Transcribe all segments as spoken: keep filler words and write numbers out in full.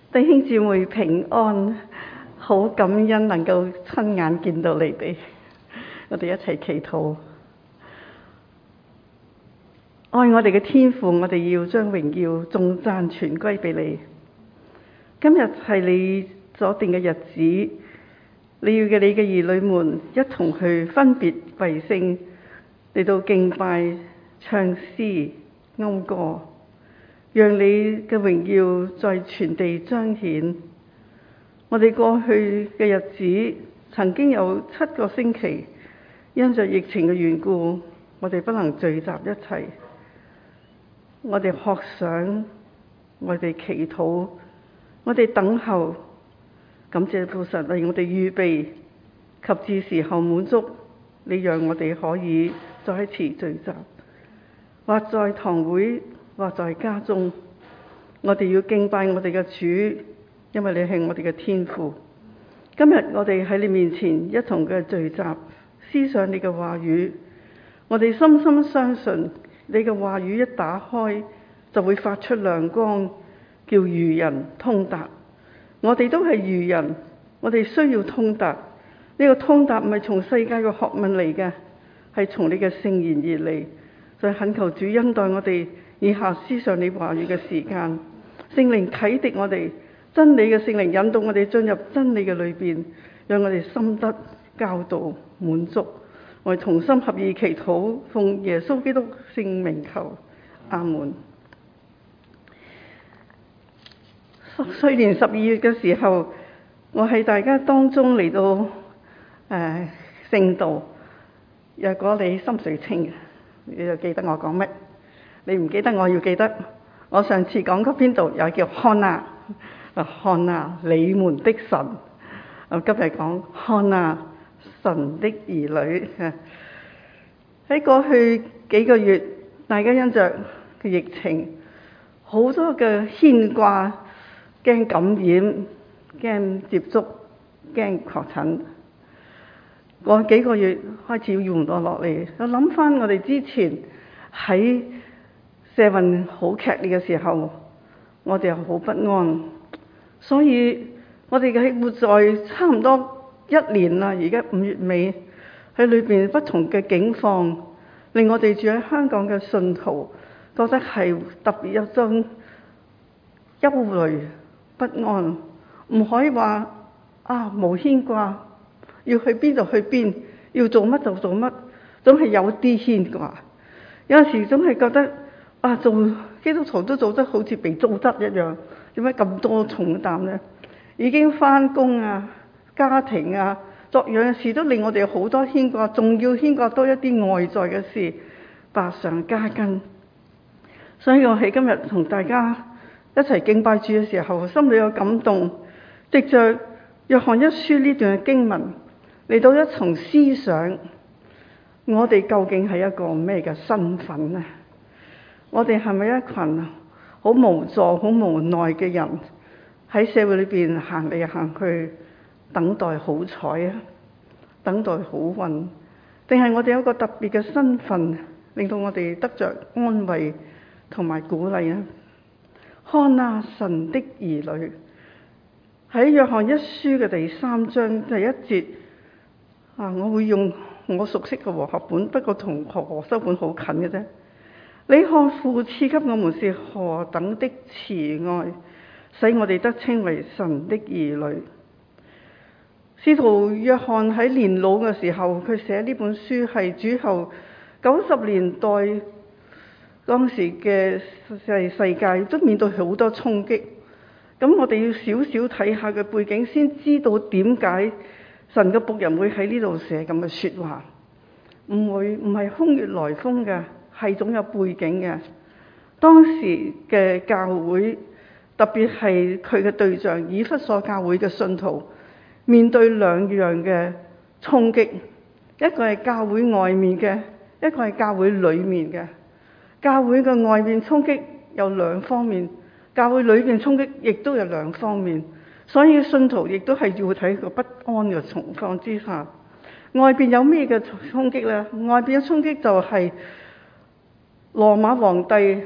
弟兄姊妹平安，好感恩能夠親眼見到你哋，我哋一齊祈禱。愛我哋嘅天父，我哋要將榮耀頌讚全歸俾你。今日係你所定嘅日子，你要嘅你嘅兒女們一同去分別為聖，嚟到敬拜、唱詩、謳歌，讓你嘅榮耀在全地彰顯。我哋過去嘅日子曾經有七個星期，因着疫情嘅緣故，我哋不能聚集一齊。我哋學想，我哋祈禱，我哋等候，感謝父神為我哋預備，及至時候滿足，你讓我哋可以再一次聚集，或在堂會，或在家中。我哋要敬拜我哋嘅主，因為你係我哋嘅天父。今日我哋喺你面前一同嘅聚集，思想你嘅話語，我哋深深相信你嘅話語一打開就會發出亮光，叫愚人通達。我哋都係愚人，我哋需要通達。呢個通達唔係從世界嘅學問嚟嘅，係從你嘅聖言而嚟。就係懇求主恩待我哋以下思想你話語嘅時間，聖靈啟迪我哋，真理嘅聖靈引導我哋進入真理嘅裏邊，讓我哋心得教導滿足。我哋同心合意祈禱，奉耶穌基督聖名求，阿門。去年十二月嘅時候，我喺大家當中嚟到誒、呃、聖道。若果你心水清，你就記得我講乜；你唔記得，我要記得。我上次講嗰邊度又叫看啊，看啊，你們的神。我今日講看啊，神的兒女。喺過去幾個月，大家因着嘅疫情，好多嘅牽掛，驚感染，驚接觸，驚確診。過幾個月開始要緩咗落嚟，我諗翻我哋之前喺社運好劇烈嘅時候，我哋又好不安，所以我哋嘅活在差唔多一年啦，而家五月尾喺裏邊不同嘅境況，令我哋住喺香港嘅信徒覺得係特別有種憂慮不安，唔可以話啊無牽掛，要去邊就去邊，要做乜就做乜，總係有啲牽掛。有陣時總係覺得啊，做基督徒都做得好似被糟質一樣，點解咁多重擔呢？已經返工啊、家庭啊、各樣事都令我哋好多牽掛，仲要牽掛多一啲外在嘅事，百上加斤。所以我喺今日同大家一齊敬拜主嘅時候，心裏有感動，藉着約翰一書呢段嘅經文嚟到一層思想，我哋究竟係一個咩嘅身份呢？我哋係咪一群好無助、好無奈嘅人，喺社會裏邊行嚟行去，等待好彩啊，等待好運，定係我哋有一個特別嘅身份，令到我哋得着安慰同埋鼓勵啊？看啊，神的兒女，喺約翰一書嘅第三章第一節啊，我會用我熟悉嘅和合本，不過同和合修本好近嘅啫。你看父賜給我們是何等的慈愛，使我哋得稱為神的兒女。使徒約翰喺年老嘅時候，佢寫呢本書係主後九十年代當時嘅世世界都面對好多衝擊。咁我哋要少少睇下嘅背景，先知道點解神嘅僕人會喺呢度寫咁嘅說話，唔會唔係空穴來風嘅，係總有背景嘅。當時嘅教會，特別係佢嘅對象以弗所教會嘅信徒，面對兩樣嘅衝擊，一個係教會外面嘅，一個係教會裏面嘅。教會嘅外面衝擊有兩方面，教會裏邊衝擊亦都有兩方面，所以信徒亦都係要睇個不安嘅情況之下，外邊有咩嘅衝擊呢？外邊嘅衝擊就係羅馬皇帝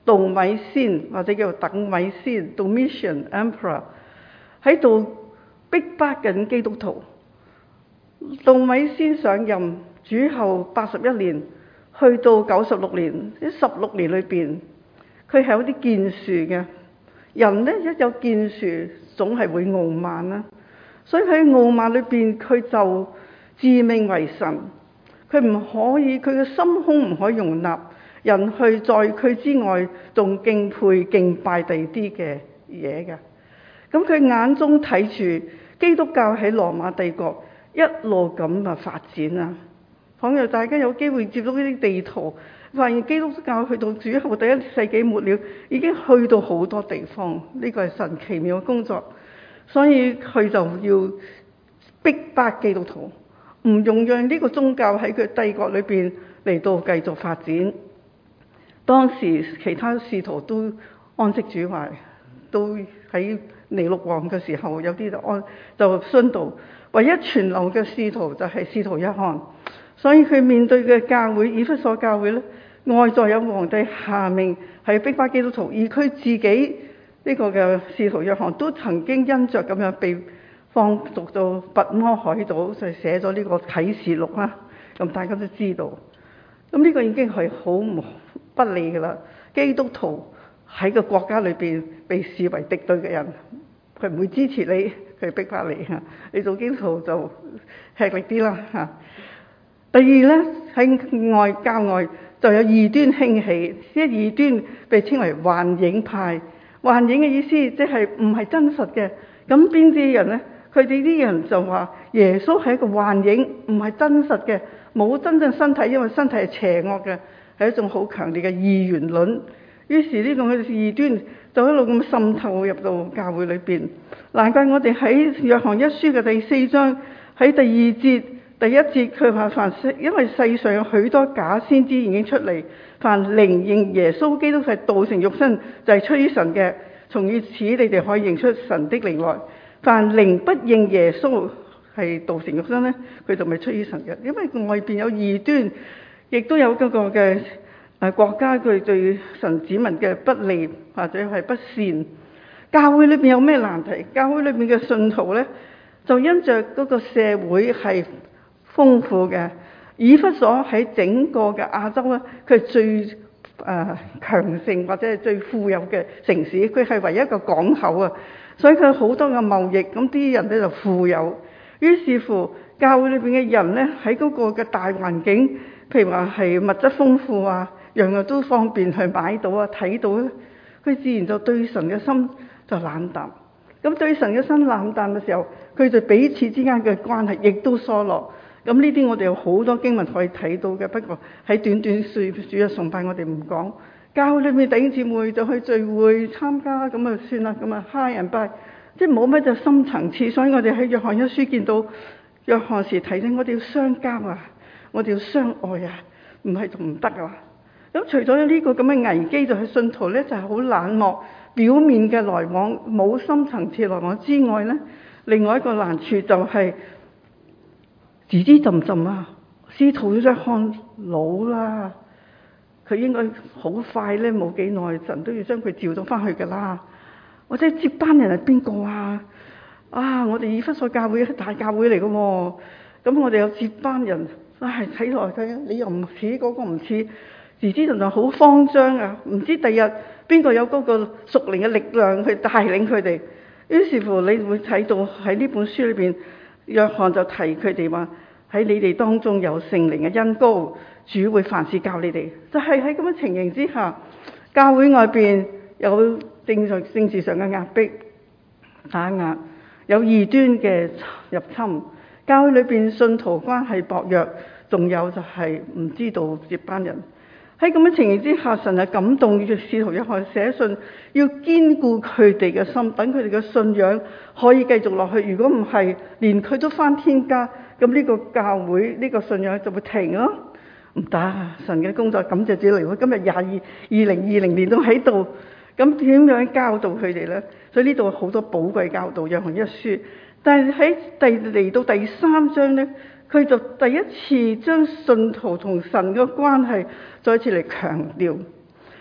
杜米先或者叫鄧米先 Domitian Emperor 喺度逼迫緊基督徒。杜米先上任主後八十一年，去到九十六年，呢十六年裏邊，佢係有啲建樹嘅人呢，一有建樹總係會傲慢啦，所以喺傲慢裏邊，佢就自命為神，佢唔可以，佢嘅心胸唔可以容納人去在佢之外仲敬佩敬拜第啲嘅嘢嘅。咁佢眼中睇住基督教喺羅馬帝國一路咁啊發展啊，倘若大家有機會接觸呢啲地圖，發現基督教去到主後第一世紀末了，已經去到好多地方，呢個係神奇妙嘅工作。所以佢就要逼迫基督徒，唔容讓呢個宗教喺佢帝國裏邊嚟到繼續發展。當時其他使徒都安息主懷，都喺尼祿王嘅時候有啲就安就殉道，唯一存留嘅使徒就係使徒約翰。所以佢面對嘅教會以弗所教會咧，外在有皇帝下命係逼迫基督徒，而佢自己呢個嘅使徒約翰都曾經因着咁樣被放逐到拔摩海島，就寫咗呢個啟示錄啦。咁大家都知道，咁呢個已經係好唔不利噶啦。基督徒喺個國家裏邊被視為敵對嘅人，佢唔會支持你，佢逼迫你嚇。你做基督徒就吃力啲啦嚇。第二呢，喺外教外就有異端興起，呢啲異端被稱為幻影派。幻影嘅意思即係唔係真實嘅。咁邊啲人呢？佢哋啲人就話耶穌係一個幻影，唔係真實嘅，冇真正身體，因為身體係邪惡嘅，係一種好強烈嘅二元論。於是呢種嘅異端就一路咁滲透入到教會裏邊。難怪我哋喺約翰一書嘅第四章喺第二節第一節佢話凡因為世上有許多假先知已經出嚟，凡靈認耶穌基督係道成肉身就係、是、出於神嘅，從於此你哋可以認出神的靈來。凡靈不認耶穌係道成肉身呢，佢就咪出於神嘅。因為外邊有異端，亦都有嗰個嘅誒國家佢對神子民嘅不利或者係不善。教會裏邊有咩難題？教會裏邊嘅信徒呢，就因着嗰個社會係豐富嘅，以弗所喺整個嘅亞洲咧，佢係最誒、呃、強盛或者係最富有嘅城市，佢係唯一一個港口啊，所以佢好多嘅貿易，咁啲人咧就富有。於是乎，教會裏邊嘅人咧喺嗰個嘅大環境，譬如話係物質豐富啊，樣樣都方便去買到啊、睇到咧，佢自然就對神嘅心就冷淡。咁對神嘅心冷淡嘅時候，佢就彼此之間嘅關係亦都疏落。咁呢啲我哋有好多經文可以睇到嘅，不過喺短短歲主日崇拜我哋唔講。教會裏面弟兄姊妹就去聚會參加，咁啊算啦，咁啊 high and by，即係冇乜就深層次。所以我哋喺約翰一書見到約翰時提醒我哋要相交啊，我哋要相愛啊，唔係就唔得啊。咁除咗呢個咁嘅危機，就係信徒咧就係好冷漠，表面嘅來往冇深層次來往之外咧，另外一個難處就係、是。吱吱浸浸啊！使徒約翰老啦，佢應該好快咧，冇幾耐神都要將佢召到翻去噶啦。或者接班人係邊個啊？啊！我哋以弗所教會係大教會嚟噶喎，咁我哋有接班人，唉睇落睇，你又唔似嗰個唔似，吱吱浸浸好慌張啊！唔知第日邊個有嗰個屬靈嘅力量去帶領佢哋。於是乎，你會睇到喺呢本書裏邊。約翰就提佢哋話喺你哋當中有聖靈嘅恩膏，主會凡事教你哋。就係喺咁嘅情形之下，教會外邊有政治政治上嘅壓迫打壓，有異端嘅入侵，教會裏邊信徒關係薄弱，仲有就係唔知道接班人。喺咁嘅情形之下，神係感動嘅使徒約翰寫信，要堅固佢哋嘅心，等佢哋嘅信仰可以繼續落去。如果唔係，連佢都返天家，咁呢個教會呢個信仰就會停咯。唔得啊！神嘅工作感謝主嚟，今日廿二二零二零年都喺度，咁點樣教導佢哋呢？所以呢度好多寶貴教導，約翰一書。但係喺第嚟到第三章呢，佢就第一次將信徒同神嘅關係再一次嚟強調。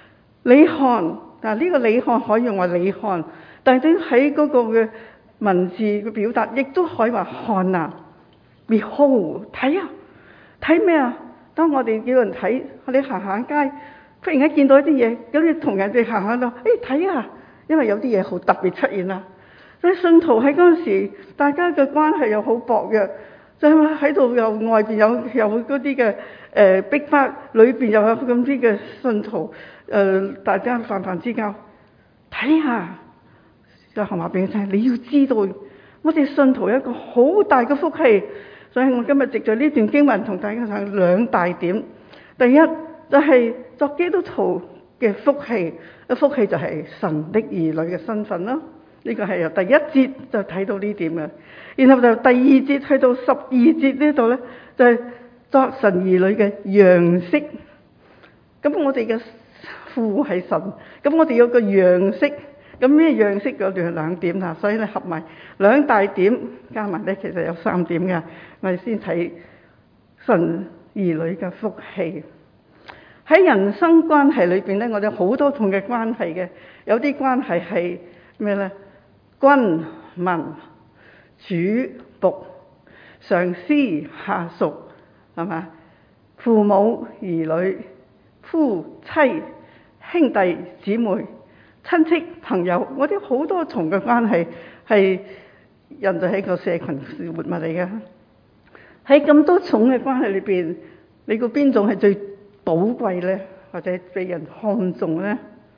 你看，嗱呢個你看可以用話你看，但係喺嗰個嘅文字嘅表達，亦都可以話看啊 ，behold 睇啊，睇咩啊？當我哋叫人睇，我哋行行街，忽然間見到一啲嘢，咁你同人哋行下度，誒睇啊，因為有啲嘢好特別出現啦。所以信徒喺嗰陣時，大家嘅關係又好薄弱，就係喺度又外邊有有嗰啲嘅誒逼迫，裏邊又有咁啲嘅信徒，誒、呃、大家泛泛之交，睇下就行話俾你聽，你要知道，我哋信徒有一個好大嘅福氣。所以我今日藉著呢段經文同大家講兩大點。第一就係、是、作基督徒嘅福氣，福氣就係神的兒女嘅身份啦。呢、這個係由第一節就睇到呢點嘅，然後就第二節去到十二節呢度咧，就係、是、作神兒女嘅樣式。咁我哋嘅父係神，咁我哋有個樣式。咁咩樣式嗰段兩點啊，所以咧合埋兩大點加埋咧，其實有三點嘅。我哋先睇神兒女嘅福氣。喺人生關係裏邊咧，我哋好多重嘅關係嘅，有啲關係係咩咧？君民、主僕、上司下屬，係嘛？父母兒女、夫妻、兄弟姊妹、親戚朋友，我哋好多重嘅關係，係人就係一個社群活物嚟嘅。喺咁多重嘅關係裏邊，你估邊種係最寶貴咧，或者被人看重咧？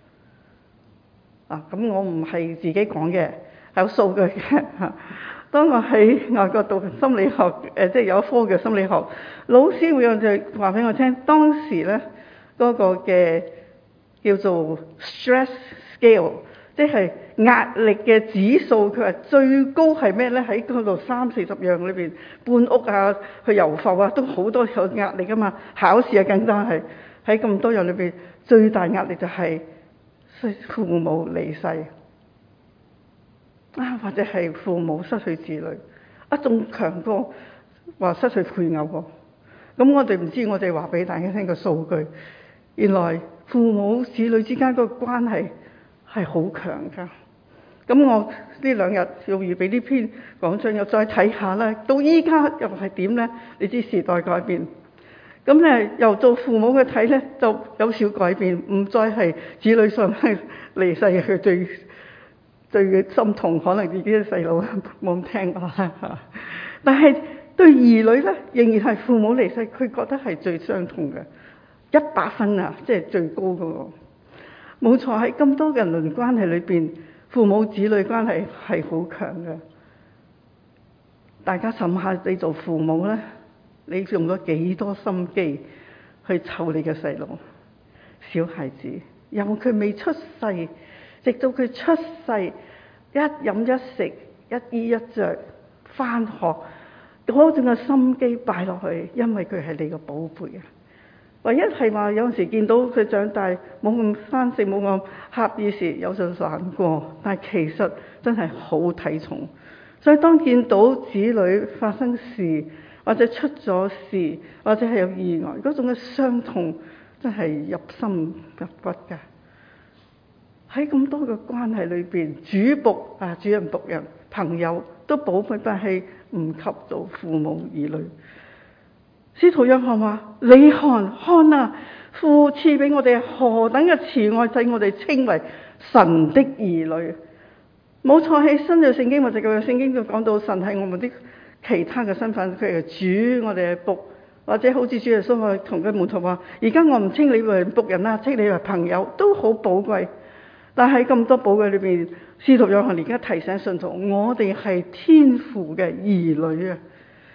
啊，咁我唔係自己講嘅，係有數據嘅。當我喺外國讀心理學，誒、呃，即係有一科嘅心理學，老師會有就話俾我聽，當時咧嗰、那個嘅叫做 stress scale， 即係壓力嘅指數，佢話最高係咩咧？喺嗰度三四十樣裏邊，搬屋啊、去遊埠啊，都好多有壓力噶嘛。考試啊，更加係喺咁多樣裏邊，最大壓力就係父母離世啊，或者係父母失去子女啊，仲強過話失去配偶喎。咁我哋唔知，我哋話俾大家聽個數據，原來父母子女之間個關係係好強噶。咁我呢兩日要預備呢篇講章，又再睇下啦。到依家又係點咧？你知時代改變，咁咧由做父母嘅睇咧，就有少改變，唔再係子女上離世佢最最心痛，可能自己嘅細路冇咁聽話啦。但係對兒女咧，仍然係父母離世，佢覺得係最傷痛嘅，一百分啊，即係最高嗰個。冇錯，喺咁多嘅人倫關係裏邊，父母子女關係係好強嘅。大家諗下，你做父母咧，你用咗幾多心機去湊你嘅細路？小孩子由佢未出世，直到佢出世，一飲一食，一衣一着，返學，嗰種嘅心機擺落去，因為佢係你個寶貝啊！唯一係話有陣時見到佢長大冇咁生性，冇咁恰意時有陣難過，但係其實真係好睇重。所以當見到子女發生事，或者出咗事，或者係有意外，嗰種嘅傷痛真係入心入骨㗎。喺咁多嘅關係裏邊，主僕啊、主人僕人、朋友都寶貴，但係唔及到父母兒女。使徒約翰話：你看看啊，父賜俾我哋何等嘅慈愛，使我哋稱為神的兒女。冇錯，喺新約聖經或者舊約聖經就講到神係我們啲其他嘅身份，佢係主，我哋係僕，或者好似主耶穌話同佢門徒話：而家我唔稱你為僕人啦，稱你為朋友，都好寶貴。但係咁多寶貴裏邊，使徒約翰而家提醒信徒，我哋係天父嘅兒女啊！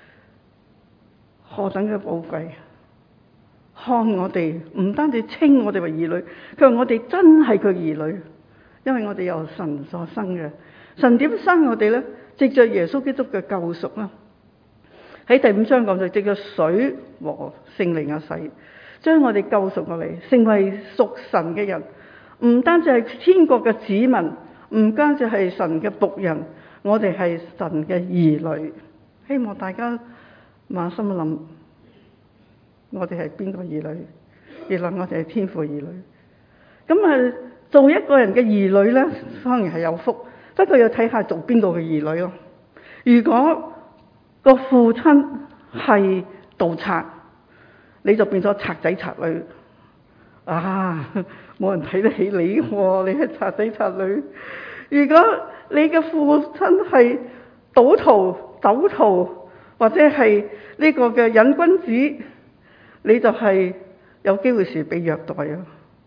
何等嘅寶貴！看我哋唔單止稱我哋為兒女，佢話我哋真係佢兒女，因為我哋由神所生嘅。神點生我哋咧？藉着耶穌基督嘅救贖啦。喺第五章講就藉着水和聖靈嘅洗，將我哋救贖過嚟，成為屬神嘅人。唔單止係天國嘅子民，唔單止係神嘅僕人，我哋係神嘅兒女。希望大家馬心諗，我哋係邊個兒女？原來我哋係天父兒女。 咁啊，做一個人嘅兒女咧，當然係有福，不過要睇下做邊個嘅兒女咯。如果個父親係盜賊，你就變咗賊仔賊女啊！冇人睇得起你喎，你係賊仔賊女。如果你嘅父親係賭徒、酒徒，或者係呢個嘅癮君子，你就係有機會時被虐待啊，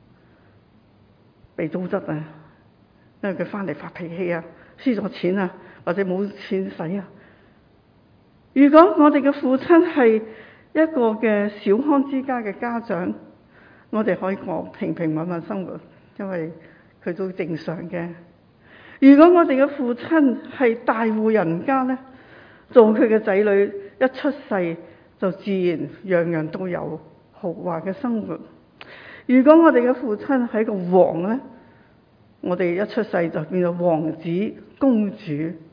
被糟質啊，因為佢翻嚟發脾氣啊，輸咗錢啊，或者冇錢使啊。如果我哋嘅父親係一個嘅小康之家嘅家長，我哋可以過平平穩穩生活，因為佢都正常嘅。如果我哋嘅父親係大戶人家呢，做佢嘅仔女一出世就自然樣樣都有豪華嘅生活。如果我哋嘅父親係一個王呢，我哋一出世就變咗王子公主。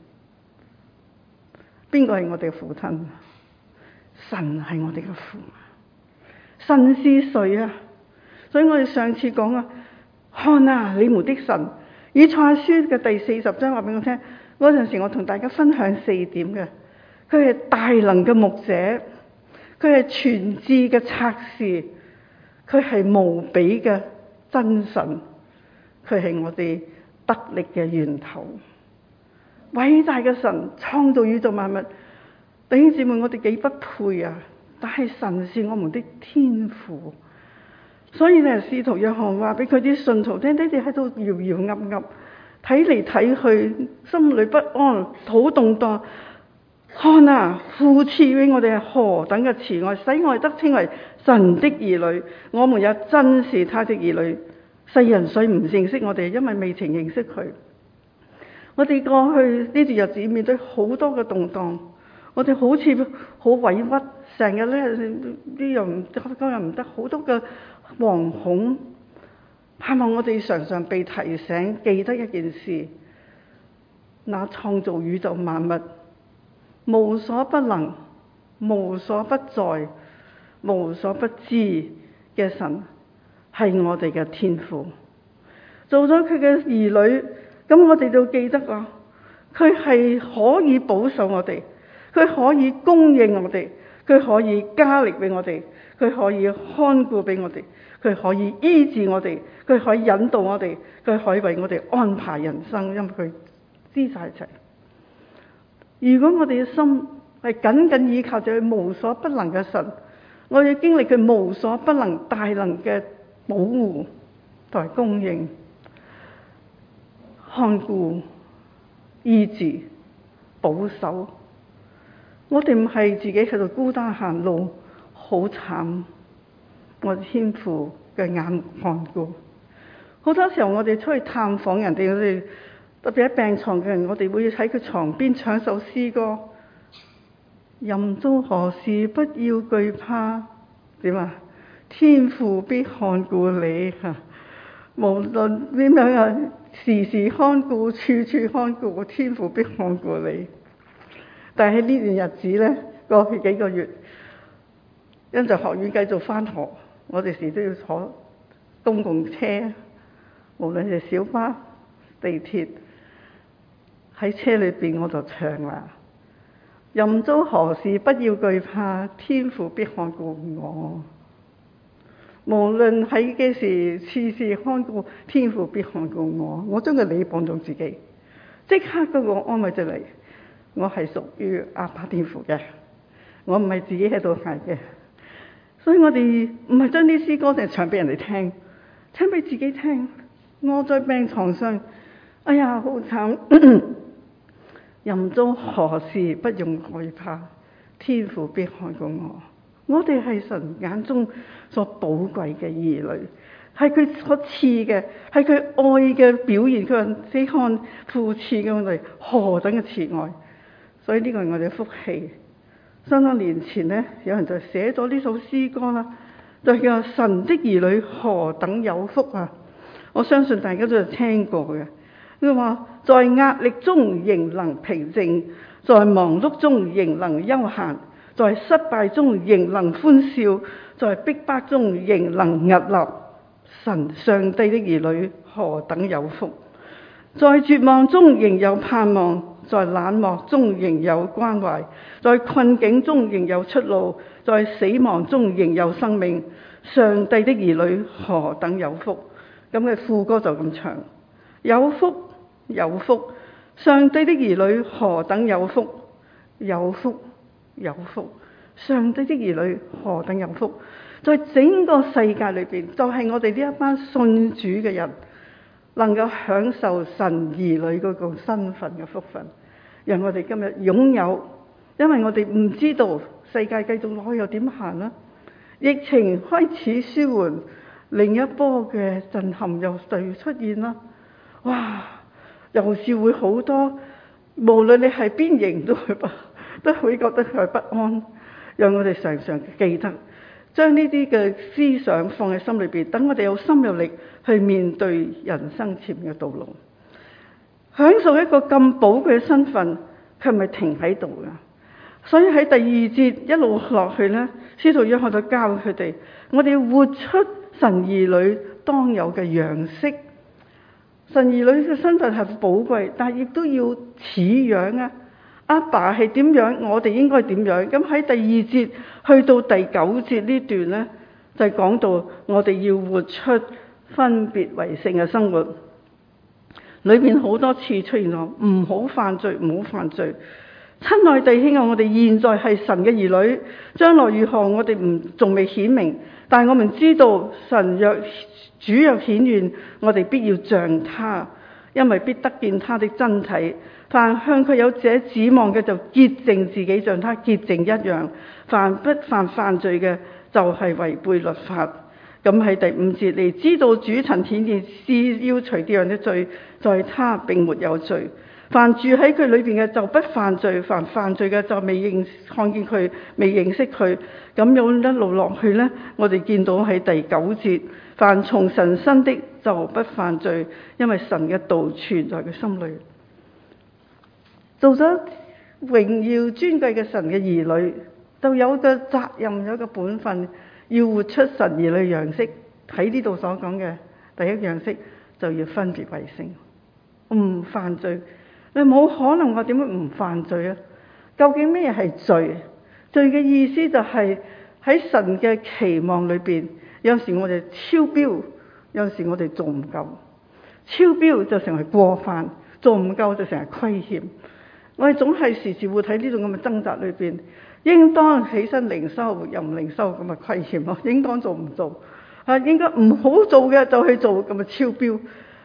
邊個係我哋嘅父親？神係我哋嘅父。神是誰啊？所以我哋上次講啊，看啊，你們的神。以賽亞書嘅第四十章話俾我聽，嗰陣時我同大家分享四點嘅。佢係大能嘅牧者，佢係全智嘅策士，佢係無比嘅真神，佢係我哋得力嘅源頭。偉大嘅神創造宇宙萬物，弟兄姊妹，我哋幾不配啊！但係神是我們的天父，所以咧，使徒約翰話俾佢啲信徒聽，你哋喺度搖搖噏噏，睇嚟睇去，心裏不安，好動盪。看啊，父賜俾我哋係何等嘅慈愛，使我哋得稱為神的兒女。我們也真是他的兒女。世人雖唔認識我哋，因為未曾認識佢。我哋過去呢段日子面對好多嘅動盪，我哋好似好委屈，成日咧呢樣唔得，嗰樣唔得，好多嘅惶恐。盼望我哋常常被提醒，記得一件事：那創造宇宙萬物、無所不能、無所不在、無所不知嘅神，係我哋嘅天父。做咗佢嘅兒女，咁我哋就記得啊，佢係可以保守我哋，佢可以供應我哋，佢可以加力俾我哋，佢可以看顧俾我哋，佢可以醫治我哋，佢可以引導我哋，佢可以為我哋安排人生，因為佢知晒一切。如果我哋嘅心係緊緊依靠住佢無所不能嘅神，我哋經歷佢無所不能大能嘅保護同埋供應、看顧、醫治、保守。我哋唔係自己喺度孤單行路，好慘。我哋天父嘅眼目看顧。好多時候我哋出去探訪人哋，我哋特別喺病床嘅人，我哋會喺佢床邊唱首詩歌：任遭何事不要懼怕，點啊？天父必看顧你嚇，無論點樣啊，時時看顧，處處看顧，天父必看顧你。但係喺呢段日子咧，過去幾個月，因就學院繼續返學，我哋時都要坐公共車，無論係小巴、地鐵，喺車裏邊我就唱啦：任遭何事不要懼怕，天父必看顧我。無論喺幾時，次次看顧，天父必看顧我。我將個你綁到自己，即刻嗰個安慰就嚟。我係屬於阿爸天父嘅，我唔係自己喺度嗌嘅。所以我哋唔係將啲詩歌成日唱俾人哋聽，唱俾自己聽。我在病床上，哎呀好慘，任遭何事不用害怕，天父必看顧我。我哋係神眼中所寶貴嘅兒女，係佢所賜嘅，係佢愛嘅表現。佢話：你看父賜嘅我哋何等嘅慈愛。所以呢個係我哋嘅福氣。三多年前呢，有人就寫咗呢首詩歌啦，就叫神的兒女何等有福啊！我相信大家都有聽過嘅。佢話：在壓力中仍能平靜，在忙碌中仍能休閒，在失敗中仍能歡笑，在逼迫中仍能屹立。 神上帝的兒女何等有福！在絕望中仍有盼望，在冷漠中仍有關懷，在困境中仍有出路，在死亡中仍有生命。上帝的兒女何等有福！咁嘅副歌就咁唱：有福有福，上帝的兒女何等有福！有福有福，上帝的兒女何等有福！在整個世界裏邊，就係、是、我哋呢一班信主嘅人，能夠享受神兒女嗰個身份嘅福分，讓我哋今日擁有。因為我哋唔知道世界繼續落去又點行啦，疫情開始舒緩，另一波嘅震撼又再出現啦。哇！又是會好多，無論你係邊型都會不都會覺得佢不安。讓我哋常常記得，將呢啲嘅思想放喺心裏邊，等我哋有心有力去面對人生前面嘅道路。享受一個咁寶貴嘅身份，佢係咪停喺度㗎？所以喺第二節一路落去呢，使徒約翰就教佢哋，我哋要活出神兒女當有嘅樣式。神兒女嘅身份係寶貴，但係亦都要似樣啊！阿爸係點樣，我哋應該點樣。咁喺第二節去到第九節呢段呢，就係講到我哋要活出分別為聖嘅生活。裏面好多次出現咗唔好犯罪，唔好犯罪。親愛弟兄啊，我哋現在係神嘅兒女，將來如何我哋唔仲未顯明，但係我們知道神若主若顯現，我哋必要像他，因為必得見他的真體。凡向佢有這指望嘅，就潔淨自己，像他潔淨一樣。凡不犯犯罪嘅，就係違背律法。咁喺第五節，你知道主曾顯現是要除掉人的罪，在他並沒有罪。凡住喺佢裏邊嘅就不犯罪，凡犯罪嘅就未認看見佢，未認識佢。咁樣一路落去呢，我哋見到喺第九節，凡從神生的就不犯罪，因為神嘅道存在佢心裏。做咗榮耀尊貴嘅神嘅兒女，就有個責任，有個本分，要活出神兒女樣式。喺呢度所講嘅第一樣式，就要分別為聖，唔犯罪。你冇可能話點樣唔犯罪啊？究竟咩係罪？罪嘅意思就係喺神嘅期望裏邊，有時我哋超標，有時我哋做唔夠。超標就成為過犯，做唔夠就成為虧欠。我哋總係時時活喺呢種咁嘅掙扎裏邊，應當起身靈修又唔靈修，咁啊虧欠咯。應當做唔做啊？應該唔好做嘅就去做，咁啊超標。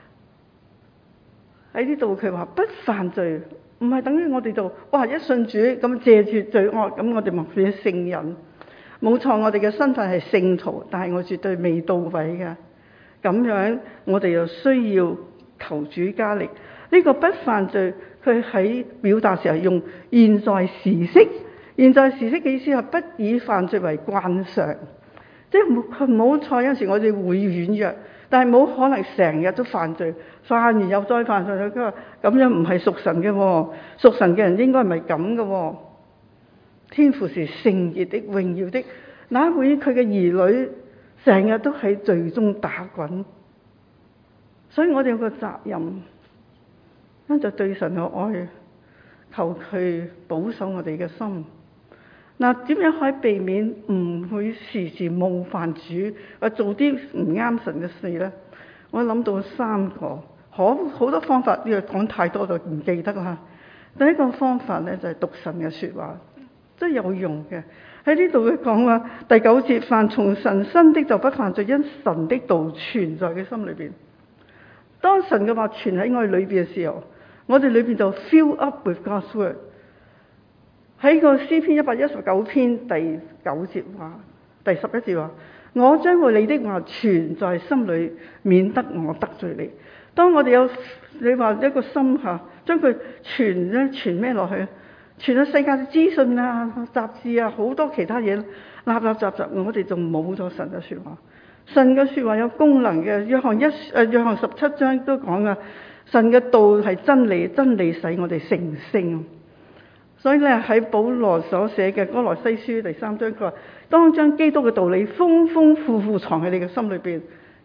喺呢度佢話不犯罪，唔係等於我哋就哇一信主咁借住罪惡，咁我哋咪變咗聖人。冇錯，我哋嘅身份係聖徒，但係我絕對未到位嘅。咁樣我哋又需要求主加力。呢個不犯罪，佢喺表達時係用現在時式。現在時式嘅意思係不以犯罪為慣常，即係冇冇錯。有時我哋會軟弱，但係冇可能成日都犯罪，犯完又再犯罪。佢話咁樣唔係屬神嘅，屬神嘅人應該唔係咁嘅。天父是聖潔的、榮耀的，哪會佢嘅兒女成日都喺罪中打滾？所以我哋有個責任，跟住對神嘅愛，求佢保守我哋嘅心。嗱，點樣可以避免唔會時時冒犯主，或做啲唔啱神嘅事呢？我諗到三個，好好多方法，呢個講太多就唔記得啦。第一個方法呢，就係讀神嘅說話，真係有用嘅。喺呢度佢講話第九節，凡從神生的就不犯罪，因神的道存在佢心裏邊。當神嘅話存喺我哋裏邊嘅時候，我哋裏邊就 fill up with God's word。喺個詩篇一百一十九篇第九節話，第十一節話：我將會你的話存在心裏，免得我得罪你。當我哋有你話一個心下，將佢傳咧傳咩落去？傳咗世界嘅資訊啊、雜誌啊、好多其他嘢，立立雜雜，我哋就冇咗神嘅說話。神嘅說話有功能嘅，約翰一誒約翰十七章都講啊，神嘅道係真理，真理使我哋成聖。所以咧喺保羅所寫嘅歌羅西書第三章，佢話當將基督嘅道理豐豐富富藏喺你嘅心裏邊，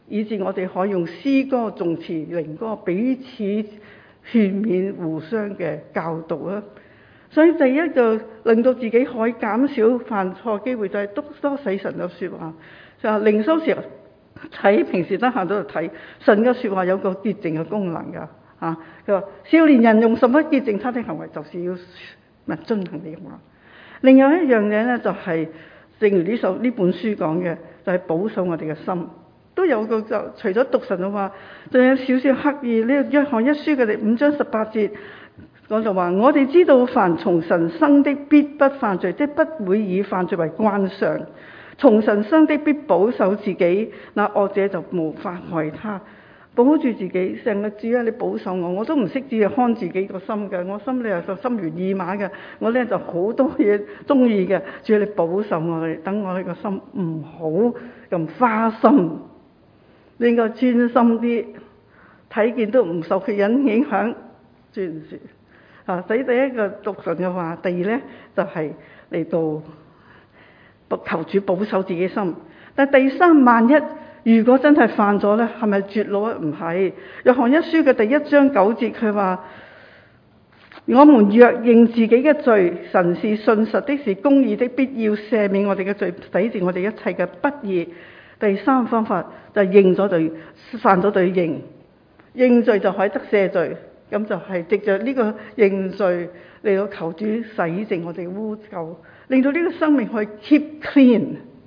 以致我哋可以用詩歌、頌詞、靈歌彼此勸勉、互相嘅教導啊！所以第一個令到自己可以減少犯錯機會，就係多多使神嘅説話。就話靈修時睇，平時得閒都度睇神嘅説話，有個潔淨嘅功能㗎嚇。佢話少年人用什麼潔淨他的行為，就是要咪遵行你嘅話。另外一樣嘢咧，就係、是、正如呢首呢本書講嘅，就係、是、保守我哋嘅心。都有個就除咗讀神嘅話，仲有少少刻意。呢約翰一書嘅第五章十八節，我就話：我哋知道凡從神生的必不犯罪，即係不會以犯罪為慣常。從神生的必保守自己，那惡者就無法害他。保住自己，成日主啊，你保守我，我都唔識只係看自己個心嘅，我心裏又就心猿意馬嘅，我咧就好多嘢中意嘅。主啊，你保守我哋，等我呢個心唔好咁花心，應該專心啲，睇見都唔受佢影影響，專注啊！所以第一個讀神嘅話，第二咧就係、是、嚟到求主保守自己心。但第三，萬一如果真係犯咗咧，係咪絕路啊？唔係。約翰一書嘅第一章九節，佢話：我們若認自己嘅罪，神是信實的，是公義的，必要赦免我哋嘅罪，洗淨我哋一切嘅不義。第三方法就係認咗罪，犯咗罪認，認罪就可以得赦罪。咁就係藉着呢個認罪嚟到求主洗淨我哋污垢，令到呢個生命可以 keep clean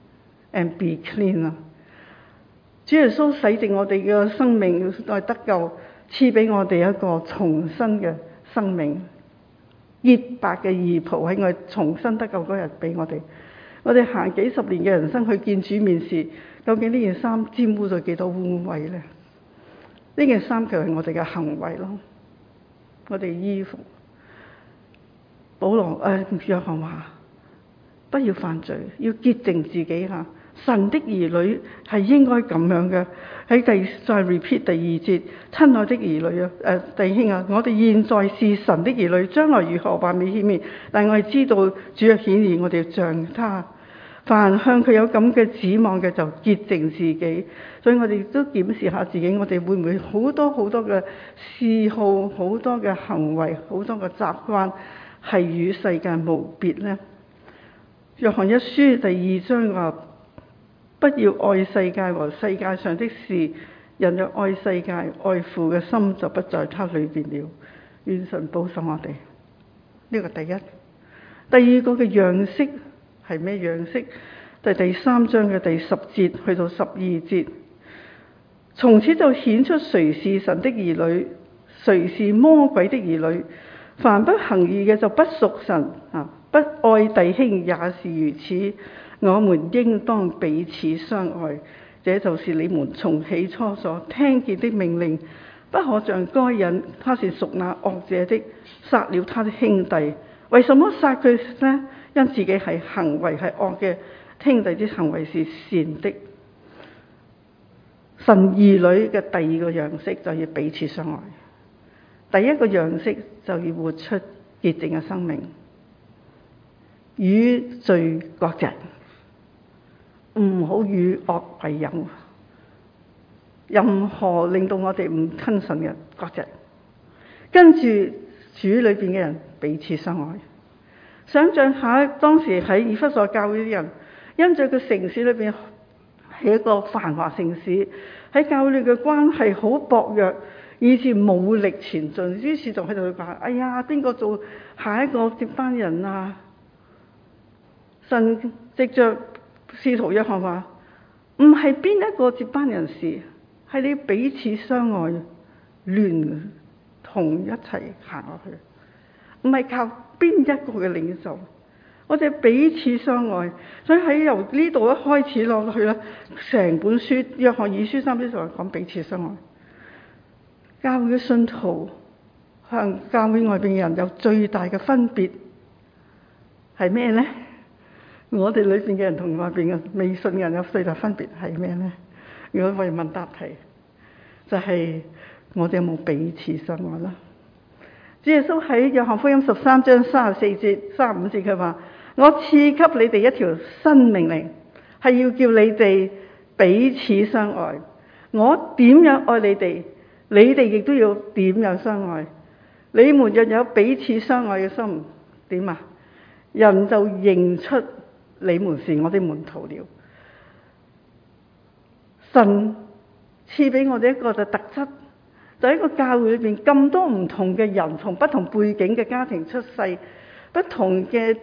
and be clean 啊！主耶穌洗淨我哋嘅生命，再得救，賜俾我哋一個重新嘅生命，潔白嘅義袍喺我哋重新得救嗰日俾我哋。我哋行幾十年嘅人生去見主面時，究竟呢件衫沾污咗幾多污穢咧？呢件衫就係我哋嘅行為咯，我哋衣服。保羅誒約翰話：不要犯罪，要潔淨自己嚇。神的兒女係應該咁樣嘅。喺第再 repeat 第二節，親愛的兒女啊，誒、呃、弟兄啊，我哋現在是神的兒女，將來如何還未顯現，但我哋知道主若顯現，我哋像他。凡向佢有咁嘅指望嘅，就潔淨自己。所以我哋都檢視下自己，我哋會唔會好多好多嘅嗜好、好多嘅行為、好多嘅習慣係與世界無別呢？約翰一書第二章話：不要愛世界和世界上的事，人若愛世界，愛父嘅心就不在他裏邊了。願神保守我哋。呢個第一。第二個嘅樣式係咩樣式？就係第三章嘅第十節去到十二節，從此就顯出誰是神的兒女，誰是魔鬼的兒女。凡不行義嘅就不屬神啊，不愛弟兄也是如此。我們應當彼此相愛，這就是你們從起初所聽見的命令。不可像該隱，他是屬那惡者的，殺了他的兄弟。為什麼殺佢呢？因自己係行為係惡嘅，兄弟的行為是善的。神兒女嘅第二個樣式就要彼此相愛。第一個樣式就要活出潔淨嘅生命，與罪割席，唔好與惡為友。任何令到我哋唔親神嘅割席，跟住主裏邊嘅人彼此相愛。想象下當時喺以弗所教會啲人，因着個城市裏邊係一個繁華城市，喺教會裏嘅關係好薄弱，以致冇力前進，於是就喺度話：哎呀，邊個做下一個接班人啊？神藉着使徒約翰話：唔係邊一個接班人事，係你彼此相愛，聯同一齊行落去，唔係靠邊一個嘅領袖，我哋彼此相愛。所以喺由呢度一開始落去咧，成本書約翰二書三書就係講彼此相愛。教會嘅信徒向教會外邊嘅人有最大嘅分別係咩呢？我哋裏邊嘅人同外邊嘅未信嘅人有最大分別係咩呢？如果我哋問答題，就係、是、我哋有冇彼此相愛啦？主耶穌喺約翰福音十三章三十四節、三十五節佢話：我賜給你哋一條新命令，係要叫你哋彼此相愛。 我點樣愛你哋，你哋亦都要點樣相愛。你們若有彼此相愛嘅心，點啊？人就認出你們是我的門徒了。神賜俾我哋一個嘅特質，就喺個教會裏邊咁多唔同嘅人，從不同背景嘅家庭出世，不同嘅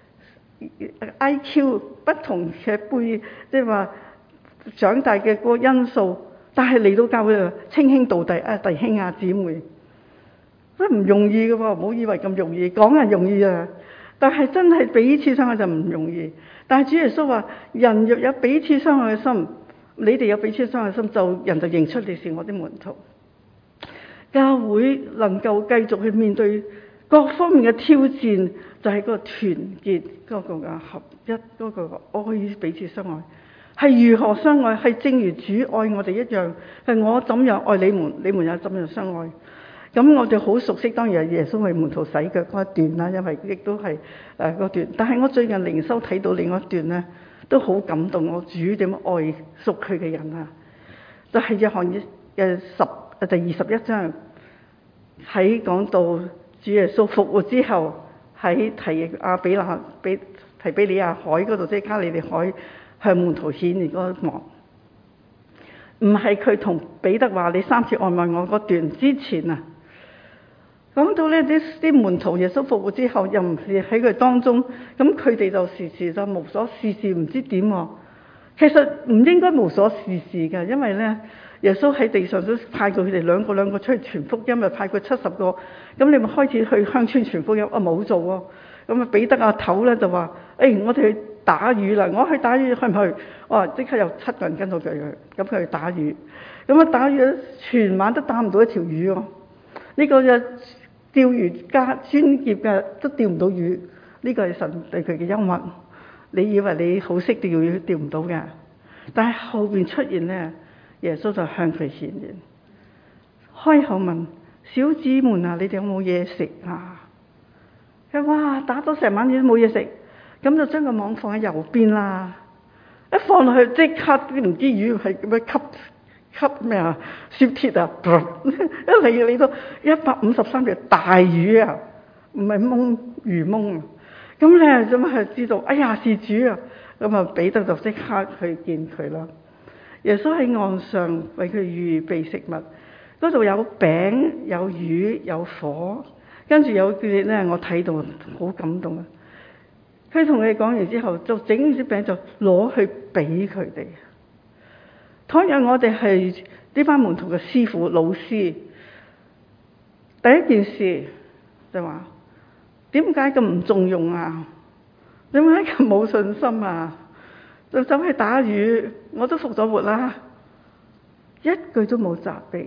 I Q， 不同嘅背，即係話長大嘅個因素，但係嚟到教會就稱兄道弟啊，弟兄啊姊妹，都唔容易嘅喎，唔好以為咁容易，講係容易啊，但係真係彼此相愛就唔容易。但係主耶穌話：人若有彼此相愛嘅心，你哋有彼此相愛嘅心，就人就認出你是我的門徒。教會能夠繼續去面對各方面嘅挑戰，就係嗰個團結，嗰個嘅合一，嗰個愛彼此相愛。係如何相愛？係正如主愛我哋一樣，係我怎樣愛你們，你們也怎樣相愛。咁我哋好熟悉，當然係耶穌為門徒洗腳嗰一段啦，因為亦都係誒嗰段。但係我最近靈修睇到另一段咧，都好感動我。主點樣愛屬佢嘅人啊？就係約翰嘅十誒第二十一章，喺講到主耶穌復活之後，喺提亞比亞比提比利亞海嗰度，即係加利利海向門徒顯現嗰一幕。唔係佢同彼得話你三次愛唔愛我嗰段之前啊，講到呢啲啲門徒耶穌復活之後，又唔係喺佢當中，咁佢哋就時時就無所事事，唔知點喎。其實唔應該無所事事嘅，因為咧耶穌喺地上都派過佢哋兩個兩個出去傳福音，咪派過七十個，咁你咪開始去鄉村傳福音啊，冇做喎。咁啊彼得阿頭咧就話：誒、哎、我哋去打魚啦！我去打魚去唔去？哦，即刻有七個人跟到佢去，咁佢去打魚。咁啊打魚全晚都打唔到一條魚喎。呢、這個就釣魚家專業嘅都釣唔到魚。呢、這個係神對佢嘅幽默。你以為你好識釣魚，釣唔到嘅。但係後邊出現咧，耶穌就向佢顯現，開口問：小子們啊，你哋有冇嘢食啊？佢話：哇，打咗成晚魚都冇嘢食。咁就將個網放喺右邊啦，一放落去即刻唔知魚係咁樣吸吸咩啊？雪鐵啊！一嚟嚟到一百五十三條大魚啊，唔係蒙魚蒙啊！咁咧咁係知道，哎呀是主啊！咁啊彼得就即刻去見佢啦。耶穌喺岸上為佢預備食物，嗰度有餅有魚有火，跟住有佢咧，我睇到好感動啊！佢同佢講完之後，就整啲餅就攞去俾佢哋。倘若我哋係呢班門徒嘅師傅老師，第一件事就話：點解咁唔重用啊？點解咁冇信心啊？就走去打魚，我都復咗活啦，一句都冇責備，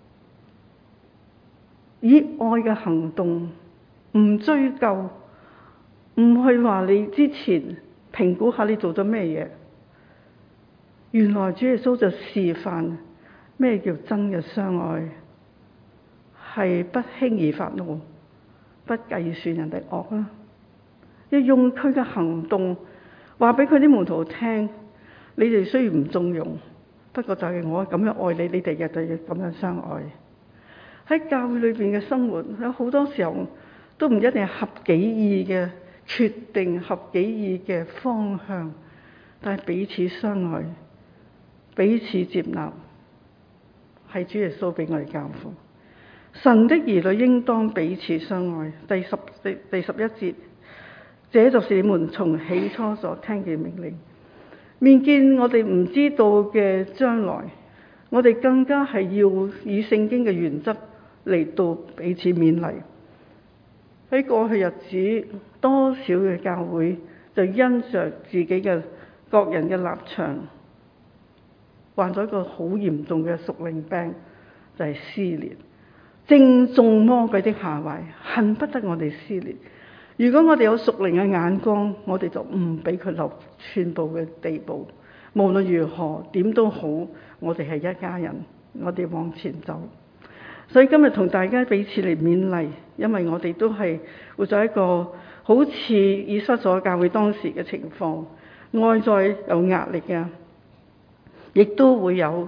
以愛嘅行動，唔追究。唔去話你之前評估下你做咗咩嘢，原來主耶穌就示範咩叫真嘅相愛，係不輕易發怒，不計算人哋惡啦，要用佢嘅行動話俾佢啲門徒聽，你哋雖然唔縱容，不過就係我咁樣愛你，你哋嘅就要咁樣相愛。喺教會裏邊嘅生活，有好多時候都唔一定係合己意嘅決定，合己意嘅方向，但係彼此相愛，彼此接納，係主耶穌俾我哋教訓。神的兒女應當彼此相愛。第十第第十一節，這就是你們從起初所聽嘅命令。面見我哋唔知道嘅將來，我哋更加係要以聖經嘅原則嚟到彼此勉勵。喺過去日子，多少嘅教會就因着自己嘅各人嘅立場，患咗一個好嚴重嘅屬靈病，就係、是、撕裂，正中魔鬼的下懷，恨不得我哋撕裂。如果我哋有屬靈嘅眼光，我哋就唔俾佢落寸步嘅地步。無論如何點都好，我哋係一家人，我哋往前走。所以今日同大家彼此嚟勉勵，因為我哋都係活在一個好似以弗所教會當時嘅情況，外在有壓力嘅，亦都會有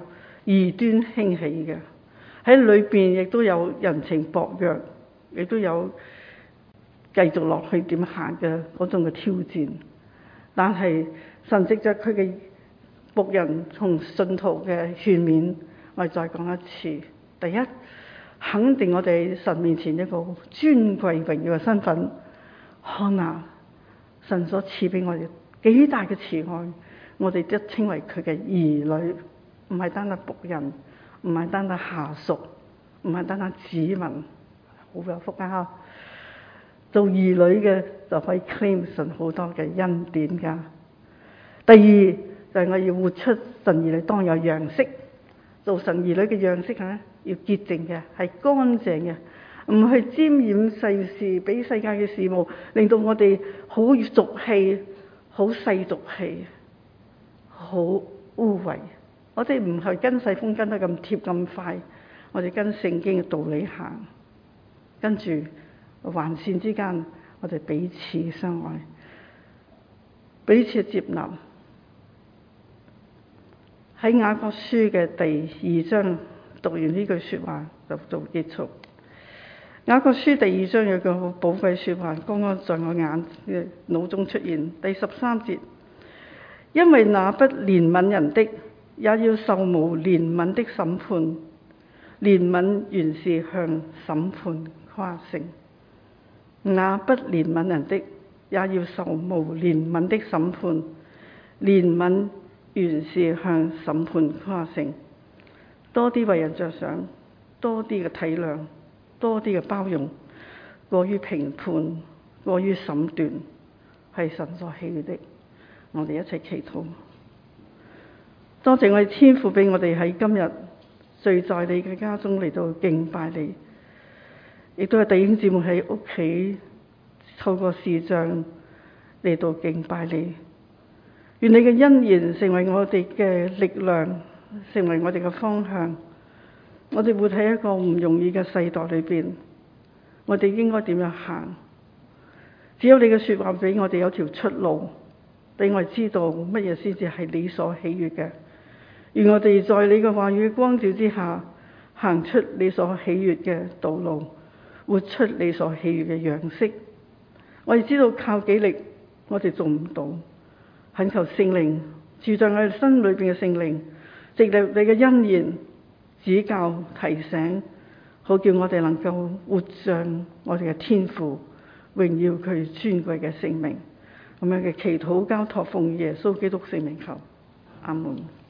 異端興起嘅，喺裏邊亦都有人情薄弱，亦都有繼續落去點行嘅嗰種嘅挑戰。但係神藉着佢嘅僕人同信徒嘅勸勉，我哋再講一次：第一，肯定我哋神面前一個尊貴榮耀嘅身份。看哪，神所賜俾我哋幾大嘅慈愛，我哋都稱為佢嘅兒女，唔係單單僕人，唔係單單下屬，唔係單單子民，好有福啊！做兒女嘅就可以 claim 神好多嘅恩典㗎。第二就係、是、我要活出神兒女當有樣式，做神兒女嘅樣式咧，要潔淨嘅，係乾淨嘅，唔去沾染世事，俾世界嘅事務令到我哋好俗氣、好世俗氣、好污穢。我哋唔係跟世風跟得咁貼咁快，我哋跟聖經嘅道理行，跟住橫線之間，我哋彼此相愛，彼此接納。喺雅各書嘅第二章讀完呢句說話就做結束。雅各書第二章有個好寶貴說話，剛剛在我眼嘅腦中出現，第十三節，因為那不憐憫人的，也要受無憐憫的審判。憐憫原是向審判誇勝，那不憐憫人的，也要受無憐憫的審判。憐憫原是向審判誇勝。多啲為人着想，多啲嘅體諒，多啲嘅包容，過於評判，過於審斷，係神所喜悅的。我哋一齊祈禱。多謝我哋天父俾我哋喺今日聚在你嘅家中嚟到敬拜你，亦都係弟兄姊妹喺屋企透過視像嚟到敬拜你。願你嘅恩言成為我哋嘅力量，成為我哋嘅方向。我哋活喺一個唔容易嘅世代裏邊，我哋應該點樣行？只有你嘅說話俾我哋有條出路，俾我哋知道乜嘢先至係你所喜悅嘅。願我哋在你嘅話語光照之下，行出你所喜悅嘅道路，活出你所喜悅嘅樣式。我哋知道靠己力，我哋做唔到。懇求聖靈住在我哋心裏邊嘅聖靈，藉着你嘅恩言指教提醒，好叫我哋能夠活像我哋嘅天父，榮耀佢尊貴嘅聖名。咁樣嘅祈禱交託奉耶穌基督聖名求，阿門。